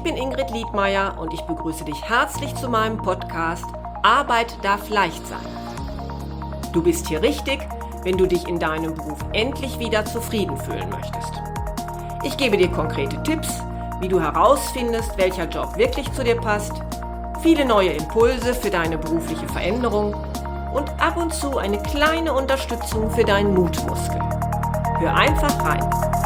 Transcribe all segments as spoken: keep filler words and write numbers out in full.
Ich bin Ingrid Liedmeier und ich begrüße dich herzlich zu meinem Podcast Arbeit darf leicht sein. Du bist hier richtig, wenn du dich in deinem Beruf endlich wieder zufrieden fühlen möchtest. Ich gebe dir konkrete Tipps, wie du herausfindest, welcher Job wirklich zu dir passt, viele neue Impulse für deine berufliche Veränderung und ab und zu eine kleine Unterstützung für deinen Mutmuskel. Hör einfach rein.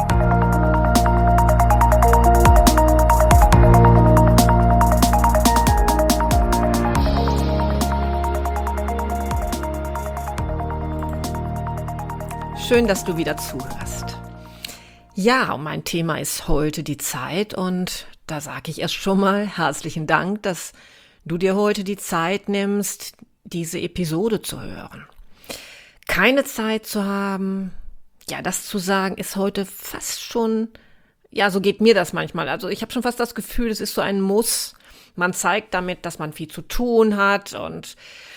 Schön, dass du wieder zuhörst. Ja, und mein Thema ist heute die Zeit und da sage ich erst schon mal herzlichen Dank, dass du dir heute die Zeit nimmst, diese Episode zu hören. Keine Zeit zu haben, ja, das zu sagen, ist heute fast schon, ja, so geht mir das manchmal. Also ich habe schon fast das Gefühl, es ist so ein Muss. Man zeigt damit, dass man viel zu tun hat und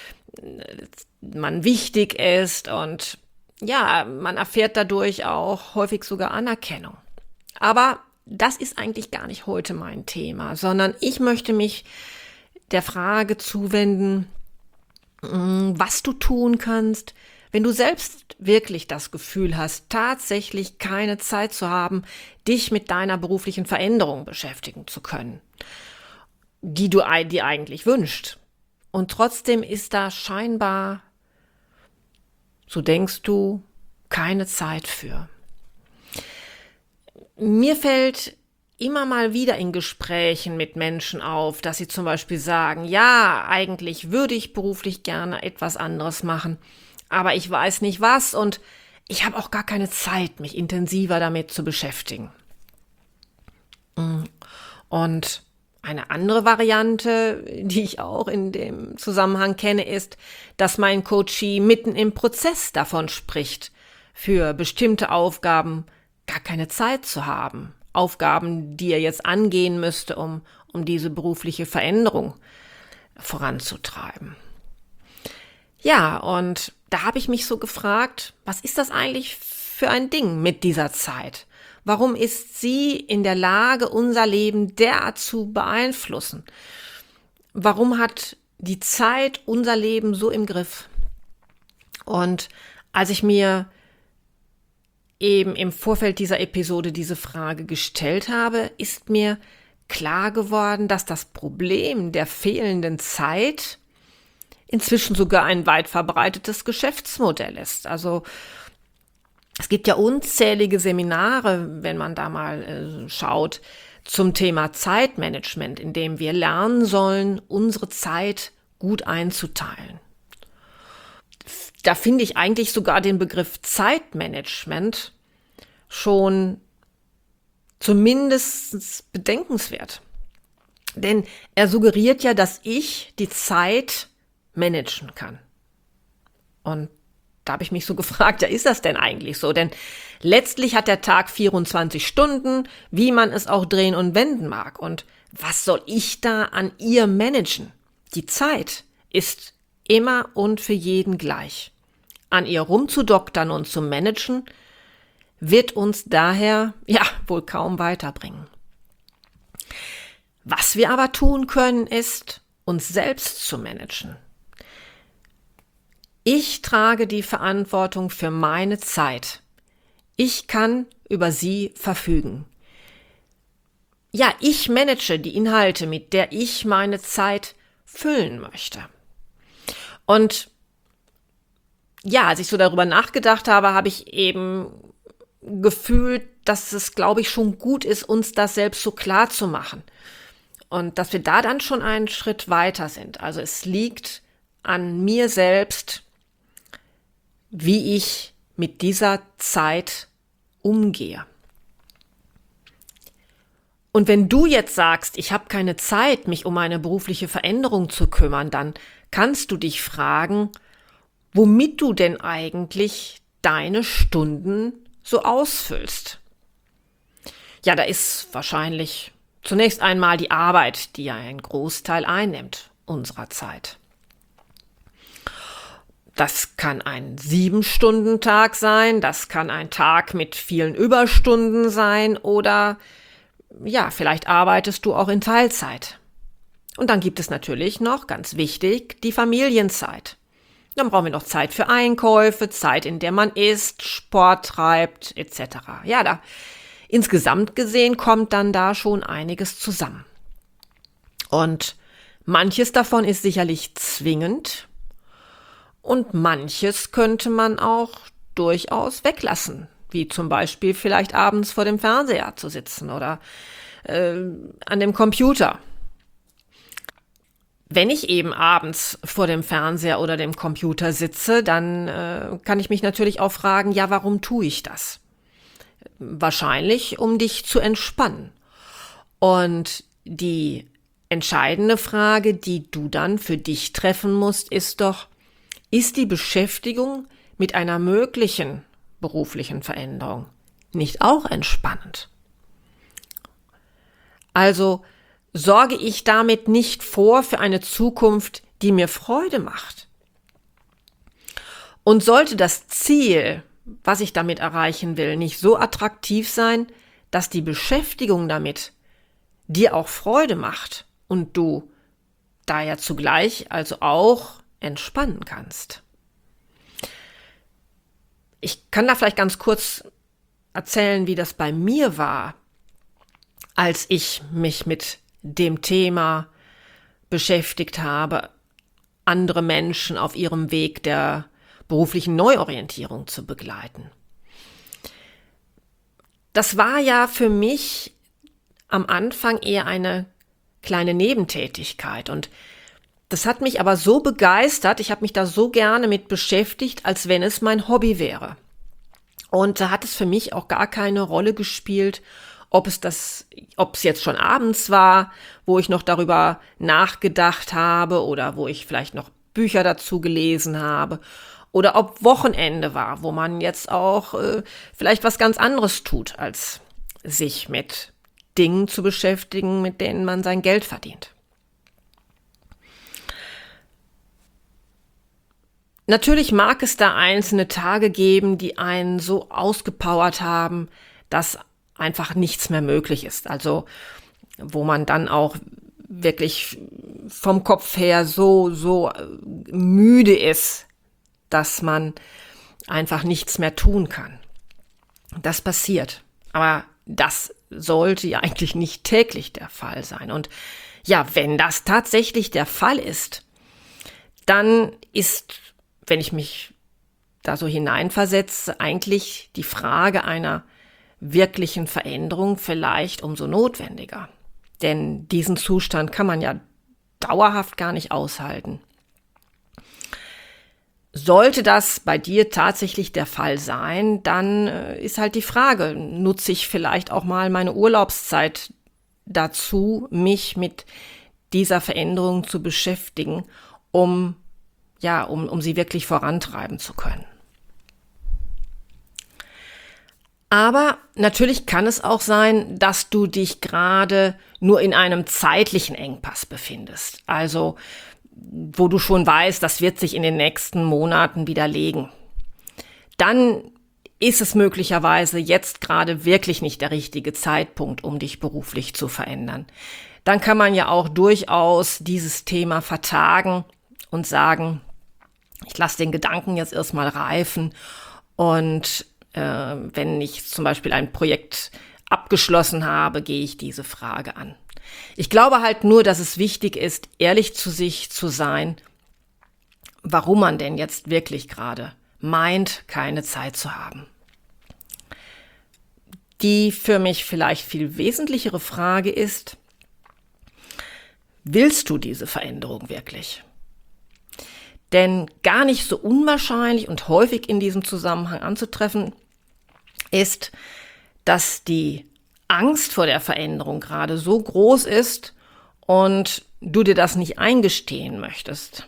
man wichtig ist und ja, man erfährt dadurch auch häufig sogar Anerkennung. Aber das ist eigentlich gar nicht heute mein Thema, sondern ich möchte mich der Frage zuwenden, was du tun kannst, wenn du selbst wirklich das Gefühl hast, tatsächlich keine Zeit zu haben, dich mit deiner beruflichen Veränderung beschäftigen zu können, die du dir eigentlich wünschst. Und trotzdem ist da scheinbar, so denkst du, keine Zeit für. Mir fällt immer mal wieder in Gesprächen mit Menschen auf, dass sie zum Beispiel sagen, ja, eigentlich würde ich beruflich gerne etwas anderes machen, aber ich weiß nicht was und ich habe auch gar keine Zeit, mich intensiver damit zu beschäftigen. Und eine andere Variante, die ich auch in dem Zusammenhang kenne, ist, dass mein Coachee mitten im Prozess davon spricht, für bestimmte Aufgaben gar keine Zeit zu haben. Aufgaben, die er jetzt angehen müsste, um, um diese berufliche Veränderung voranzutreiben. Ja, und da habe ich mich so gefragt, was ist das eigentlich für ein Ding mit dieser Zeit? Warum ist sie in der Lage, unser Leben derart zu beeinflussen? Warum hat die Zeit unser Leben so im Griff? Und als ich mir eben im Vorfeld dieser Episode diese Frage gestellt habe, ist mir klar geworden, dass das Problem der fehlenden Zeit inzwischen sogar ein weit verbreitetes Geschäftsmodell ist. Also es gibt ja unzählige Seminare, wenn man da mal äh, schaut, zum Thema Zeitmanagement, in dem wir lernen sollen, unsere Zeit gut einzuteilen. Da finde ich eigentlich sogar den Begriff Zeitmanagement schon zumindest bedenkenswert. Denn er suggeriert ja, dass ich die Zeit managen kann. Und da habe ich mich so gefragt, ja, ist das denn eigentlich so? Denn letztlich hat der Tag vierundzwanzig Stunden, wie man es auch drehen und wenden mag. Und was soll ich da an ihr managen? Die Zeit ist immer und für jeden gleich. An ihr rumzudoktern und zu managen, wird uns daher, ja, wohl kaum weiterbringen. Was wir aber tun können, ist, uns selbst zu managen. Ich trage die Verantwortung für meine Zeit. Ich kann über sie verfügen. Ja, ich manage die Inhalte, mit der ich meine Zeit füllen möchte. Und ja, als ich so darüber nachgedacht habe, habe ich eben gefühlt, dass es, glaube ich, schon gut ist, uns das selbst so klar zu machen. Und dass wir da dann schon einen Schritt weiter sind. Also es liegt an mir selbst, wie ich mit dieser Zeit umgehe. Und wenn du jetzt sagst, ich habe keine Zeit, mich um eine berufliche Veränderung zu kümmern, dann kannst du dich fragen, womit du denn eigentlich deine Stunden so ausfüllst. Ja, da ist wahrscheinlich zunächst einmal die Arbeit, die ja einen Großteil einnimmt unserer Zeit. Das kann ein Sieben-Stunden-Tag sein, das kann ein Tag mit vielen Überstunden sein oder ja, vielleicht arbeitest du auch in Teilzeit. Und dann gibt es natürlich noch, ganz wichtig, die Familienzeit. Dann brauchen wir noch Zeit für Einkäufe, Zeit, in der man isst, Sport treibt, et cetera. Ja, da insgesamt gesehen kommt dann da schon einiges zusammen. Und manches davon ist sicherlich zwingend und manches könnte man auch durchaus weglassen, wie zum Beispiel vielleicht abends vor dem Fernseher zu sitzen oder äh, an dem Computer. Wenn ich eben abends vor dem Fernseher oder dem Computer sitze, dann äh, kann ich mich natürlich auch fragen, ja, warum tue ich das? Wahrscheinlich, um dich zu entspannen. Und die entscheidende Frage, die du dann für dich treffen musst, ist doch, ist die Beschäftigung mit einer möglichen beruflichen Veränderung nicht auch entspannend? Also sorge ich damit nicht vor für eine Zukunft, die mir Freude macht? Und sollte das Ziel, was ich damit erreichen will, nicht so attraktiv sein, dass die Beschäftigung damit dir auch Freude macht und du daher zugleich also auch entspannen kannst? Ich kann da vielleicht ganz kurz erzählen, wie das bei mir war, als ich mich mit dem Thema beschäftigt habe, andere Menschen auf ihrem Weg der beruflichen Neuorientierung zu begleiten. Das war ja für mich am Anfang eher eine kleine Nebentätigkeit und das hat mich aber so begeistert, ich habe mich da so gerne mit beschäftigt, als wenn es mein Hobby wäre. Und da hat es für mich auch gar keine Rolle gespielt, ob es das, ob es jetzt schon abends war, wo ich noch darüber nachgedacht habe oder wo ich vielleicht noch Bücher dazu gelesen habe oder ob Wochenende war, wo man jetzt auch äh, vielleicht was ganz anderes tut, als sich mit Dingen zu beschäftigen, mit denen man sein Geld verdient. Natürlich mag es da einzelne Tage geben, die einen so ausgepowert haben, dass einfach nichts mehr möglich ist. Also wo man dann auch wirklich vom Kopf her so, so müde ist, dass man einfach nichts mehr tun kann. Das passiert. Aber das sollte ja eigentlich nicht täglich der Fall sein. Und ja, wenn das tatsächlich der Fall ist, dann ist, wenn ich mich da so hineinversetze, eigentlich die Frage einer wirklichen Veränderung vielleicht umso notwendiger. Denn diesen Zustand kann man ja dauerhaft gar nicht aushalten. Sollte das bei dir tatsächlich der Fall sein, dann ist halt die Frage, nutze ich vielleicht auch mal meine Urlaubszeit dazu, mich mit dieser Veränderung zu beschäftigen, um, ja, um, um sie wirklich vorantreiben zu können. Aber natürlich kann es auch sein, dass du dich gerade nur in einem zeitlichen Engpass befindest. Also, wo du schon weißt, das wird sich in den nächsten Monaten widerlegen. Dann ist es möglicherweise jetzt gerade wirklich nicht der richtige Zeitpunkt, um dich beruflich zu verändern. Dann kann man ja auch durchaus dieses Thema vertagen und sagen, ich lasse den Gedanken jetzt erstmal reifen und äh, wenn ich zum Beispiel ein Projekt abgeschlossen habe, gehe ich diese Frage an. Ich glaube halt nur, dass es wichtig ist, ehrlich zu sich zu sein, warum man denn jetzt wirklich gerade meint, keine Zeit zu haben. Die für mich vielleicht viel wesentlichere Frage ist, willst du diese Veränderung wirklich? Denn gar nicht so unwahrscheinlich und häufig in diesem Zusammenhang anzutreffen ist, dass die Angst vor der Veränderung gerade so groß ist und du dir das nicht eingestehen möchtest.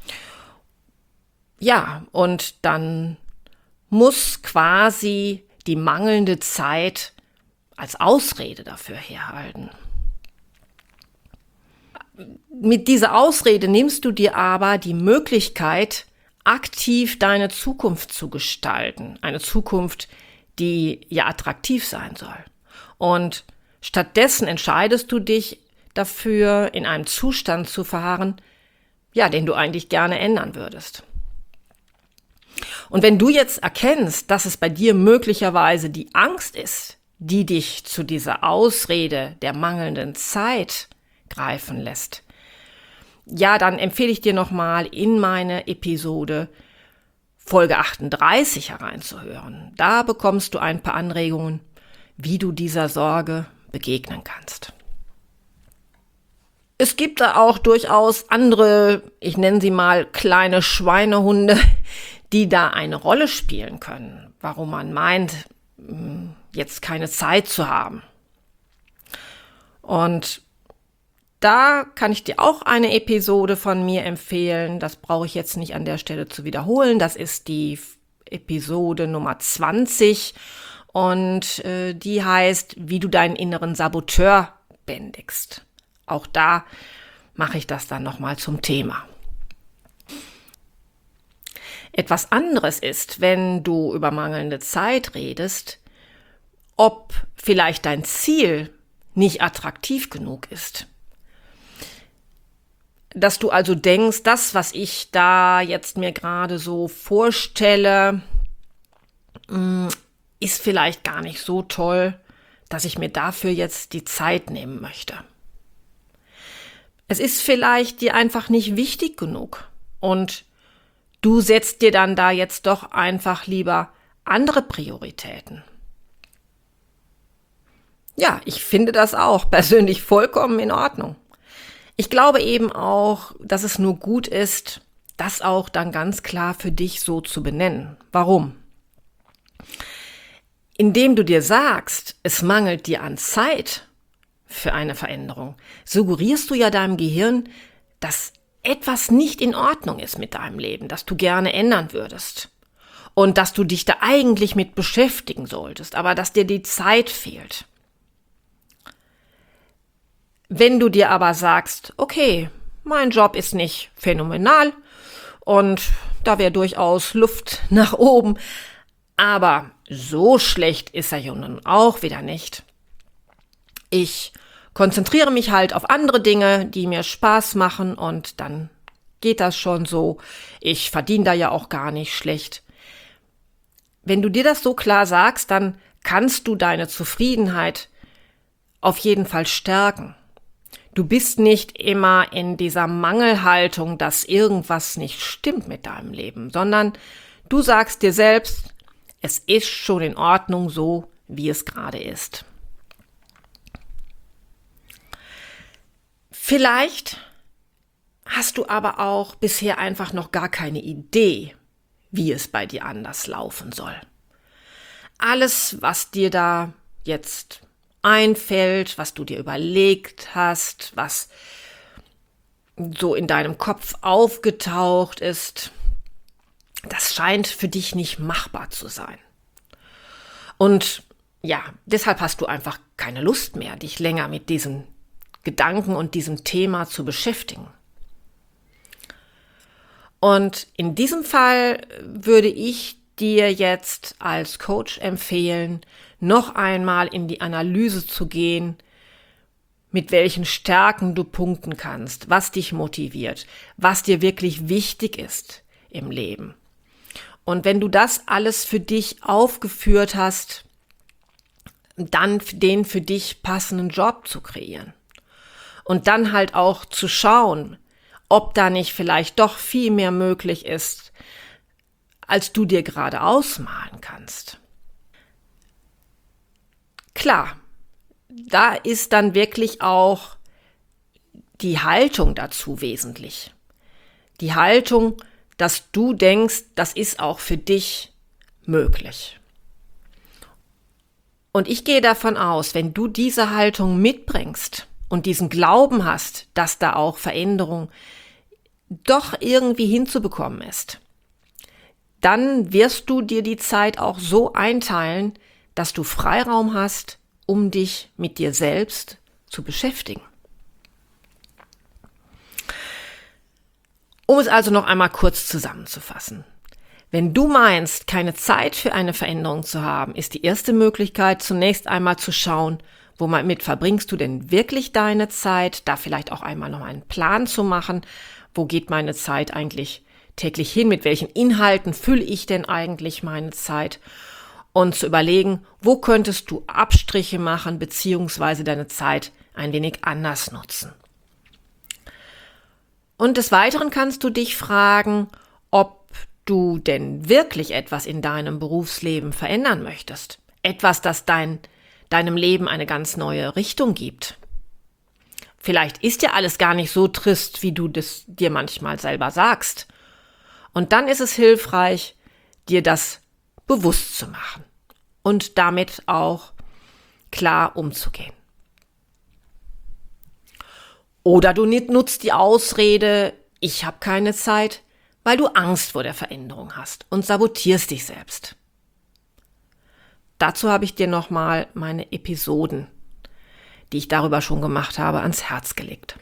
Ja, und dann muss quasi die mangelnde Zeit als Ausrede dafür herhalten. Mit dieser Ausrede nimmst du dir aber die Möglichkeit, aktiv deine Zukunft zu gestalten. Eine Zukunft, die ja attraktiv sein soll. Und Stattdessen entscheidest du dich dafür, in einem Zustand zu verharren, ja, den du eigentlich gerne ändern würdest. Und wenn du jetzt erkennst, dass es bei dir möglicherweise die Angst ist, die dich zu dieser Ausrede der mangelnden Zeit greifen lässt, ja, dann empfehle ich dir nochmal in meine Episode Folge achtunddreißig hereinzuhören. Da bekommst du ein paar Anregungen, wie du dieser Sorge begegnen kannst. Es gibt da auch durchaus andere, ich nenne sie mal kleine Schweinehunde, die da eine Rolle spielen können, warum man meint, jetzt keine Zeit zu haben. Und da kann ich dir auch eine Episode von mir empfehlen. Das brauche ich jetzt nicht an der Stelle zu wiederholen. Das ist die Episode Nummer zwanzig und äh, die heißt, wie du deinen inneren Saboteur bändigst. Auch da mache ich das dann nochmal zum Thema. Etwas anderes ist, wenn du über mangelnde Zeit redest, ob vielleicht dein Ziel nicht attraktiv genug ist. Dass du also denkst, das, was ich da jetzt mir gerade so vorstelle, ist vielleicht gar nicht so toll, dass ich mir dafür jetzt die Zeit nehmen möchte. Es ist vielleicht dir einfach nicht wichtig genug und du setzt dir dann da jetzt doch einfach lieber andere Prioritäten. Ja, ich finde das auch persönlich vollkommen in Ordnung. Ich glaube eben auch, dass es nur gut ist, das auch dann ganz klar für dich so zu benennen. Warum? Indem du dir sagst, es mangelt dir an Zeit für eine Veränderung, suggerierst du ja deinem Gehirn, dass etwas nicht in Ordnung ist mit deinem Leben, das du gerne ändern würdest. Und dass du dich da eigentlich mit beschäftigen solltest, aber dass dir die Zeit fehlt. Wenn du dir aber sagst, okay, mein Job ist nicht phänomenal und da wäre durchaus Luft nach oben, aber so schlecht ist er ja nun auch wieder nicht. Ich konzentriere mich halt auf andere Dinge, die mir Spaß machen und dann geht das schon so. Ich verdiene da ja auch gar nicht schlecht. Wenn du dir das so klar sagst, dann kannst du deine Zufriedenheit auf jeden Fall stärken. Du bist nicht immer in dieser Mangelhaltung, dass irgendwas nicht stimmt mit deinem Leben, sondern du sagst dir selbst, es ist schon in Ordnung so, wie es gerade ist. Vielleicht hast du aber auch bisher einfach noch gar keine Idee, wie es bei dir anders laufen soll. Alles, was dir da jetzt einfällt, was du dir überlegt hast, was so in deinem Kopf aufgetaucht ist, das scheint für dich nicht machbar zu sein. Und ja, deshalb hast du einfach keine Lust mehr, dich länger mit diesen Gedanken und diesem Thema zu beschäftigen. Und in diesem Fall würde ich dir jetzt als Coach empfehlen, noch einmal in die Analyse zu gehen, mit welchen Stärken du punkten kannst, was dich motiviert, was dir wirklich wichtig ist im Leben. Und wenn du das alles für dich aufgeführt hast, dann den für dich passenden Job zu kreieren. Und dann halt auch zu schauen, ob da nicht vielleicht doch viel mehr möglich ist, als du dir gerade ausmalen kannst. Klar, da ist dann wirklich auch die Haltung dazu wesentlich. Die Haltung, dass du denkst, das ist auch für dich möglich. Und ich gehe davon aus, wenn du diese Haltung mitbringst und diesen Glauben hast, dass da auch Veränderung doch irgendwie hinzubekommen ist, dann wirst du dir die Zeit auch so einteilen, dass du Freiraum hast, um dich mit dir selbst zu beschäftigen. Um es also noch einmal kurz zusammenzufassen. Wenn du meinst, keine Zeit für eine Veränderung zu haben, ist die erste Möglichkeit zunächst einmal zu schauen, Womit verbringst du denn wirklich deine Zeit? Da vielleicht auch einmal noch einen Plan zu machen. Wo geht meine Zeit eigentlich täglich hin? Mit welchen Inhalten fülle ich denn eigentlich meine Zeit? Und zu überlegen, wo könntest du Abstriche machen, beziehungsweise deine Zeit ein wenig anders nutzen. Und des Weiteren kannst du dich fragen, ob du denn wirklich etwas in deinem Berufsleben verändern möchtest. Etwas, das dein, deinem Leben eine ganz neue Richtung gibt. Vielleicht ist ja alles gar nicht so trist, wie du das dir manchmal selber sagst. Und dann ist es hilfreich, dir das bewusst zu machen und damit auch klar umzugehen. Oder du nutzt die Ausrede, ich habe keine Zeit, weil du Angst vor der Veränderung hast und sabotierst dich selbst. Dazu habe ich dir nochmal meine Episoden, die ich darüber schon gemacht habe, ans Herz gelegt.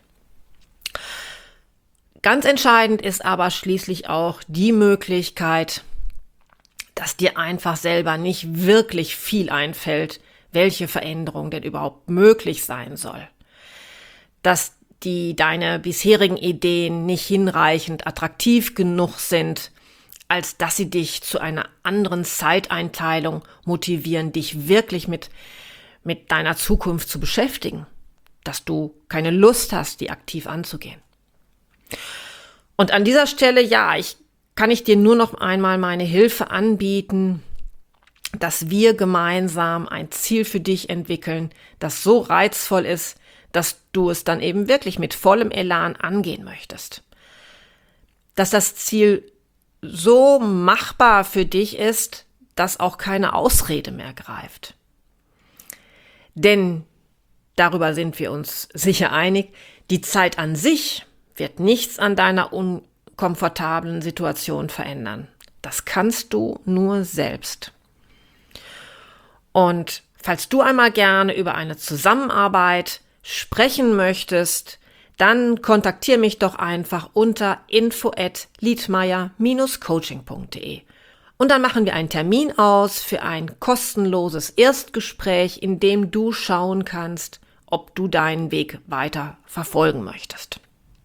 Ganz entscheidend ist aber schließlich auch die Möglichkeit, dass dir einfach selber nicht wirklich viel einfällt, welche Veränderung denn überhaupt möglich sein soll. Dass die deine bisherigen Ideen nicht hinreichend attraktiv genug sind, als dass sie dich zu einer anderen Zeiteinteilung motivieren, dich wirklich mit, mit deiner Zukunft zu beschäftigen. Dass du keine Lust hast, die aktiv anzugehen. Und an dieser Stelle, ja, ich kann ich dir nur noch einmal meine Hilfe anbieten, dass wir gemeinsam ein Ziel für dich entwickeln, das so reizvoll ist, dass du es dann eben wirklich mit vollem Elan angehen möchtest. Dass das Ziel so machbar für dich ist, dass auch keine Ausrede mehr greift. Denn, darüber sind wir uns sicher einig, die Zeit an sich wird nichts an deiner unkomfortablen Situation verändern. Das kannst du nur selbst. Und falls du einmal gerne über eine Zusammenarbeit sprechen möchtest, dann kontaktiere mich doch einfach unter info at liedmeier Bindestrich coaching punkt de. Und dann machen wir einen Termin aus für ein kostenloses Erstgespräch, in dem du schauen kannst, ob du deinen Weg weiter verfolgen möchtest.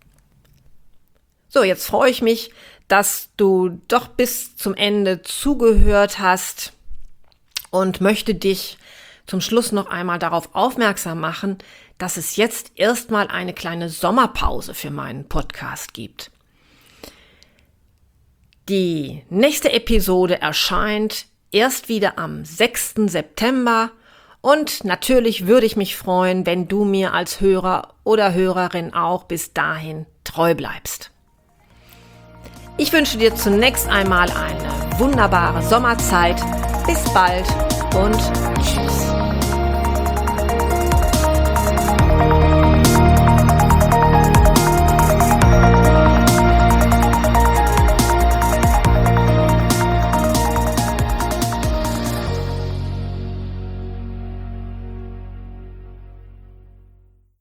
So, jetzt freue ich mich, dass du doch bis zum Ende zugehört hast und möchte dich zum Schluss noch einmal darauf aufmerksam machen, dass es jetzt erstmal eine kleine Sommerpause für meinen Podcast gibt. Die nächste Episode erscheint erst wieder am sechsten September und natürlich würde ich mich freuen, wenn du mir als Hörer oder Hörerin auch bis dahin treu bleibst. Ich wünsche dir zunächst einmal eine wunderbare Sommerzeit. Bis bald und